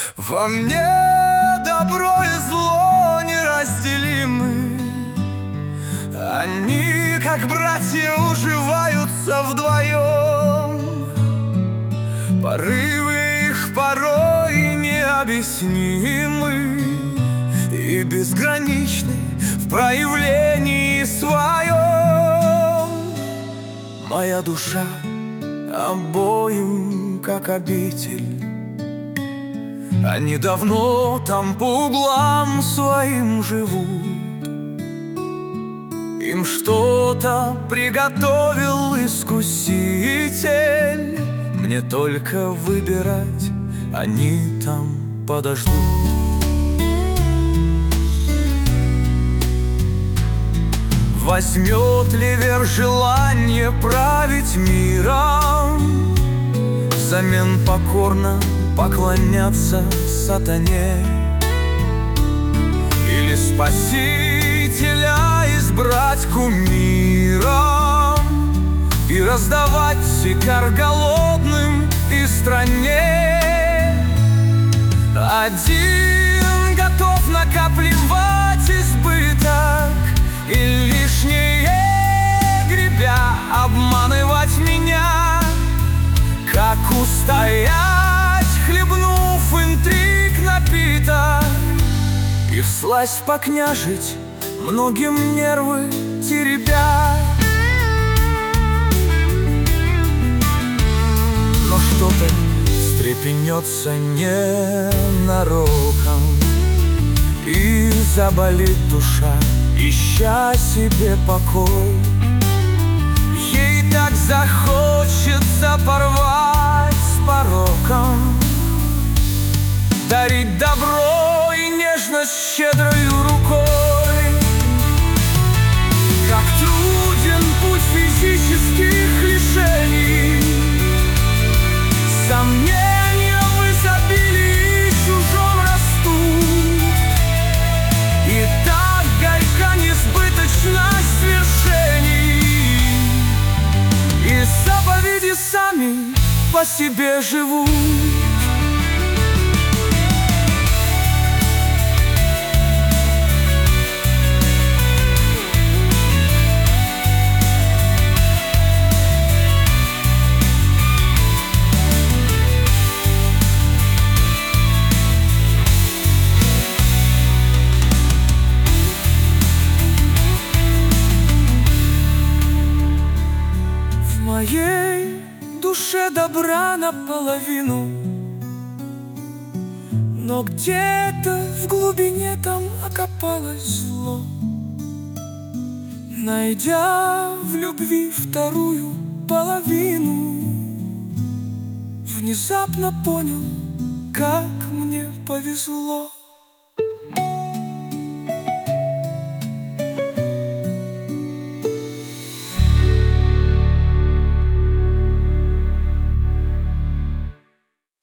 Во мне добро и зло неразделимы. Они, как братья, уживаются вдвоем. Порывы их порой необъяснимы и безграничны в проявлении своем. Моя душа обоим как обитель. Они давно там по углам своим живут. Им что-то приготовил искуситель. Мне только выбирать, они там подождут. Возьмет ли верх желание править миром, взамен покорно поклоняться сатане? Или Спасителя избрать кумиром и раздавать сикар голодным и стране? Один готов накапливать избыток и лишнее гребя обманывать меня. Как устоять, хлебнув интриг напиток, и всласть покняжить, многим нервы теребя? Но что-то встрепенется ненароком, и заболит душа, ища себе покой. Ей так захочется порвать с пороком, дарить добро и нежность щедрою рукой. Как труден путь физических лишений, сомнения в изобилии чужом растут, и так горька несбыточность свершений, и заповеди сами по себе живут. В моей душе добра наполовину, но где-то в глубине там окопалось зло. Найдя в любви вторую половину, внезапно понял, как мне повезло.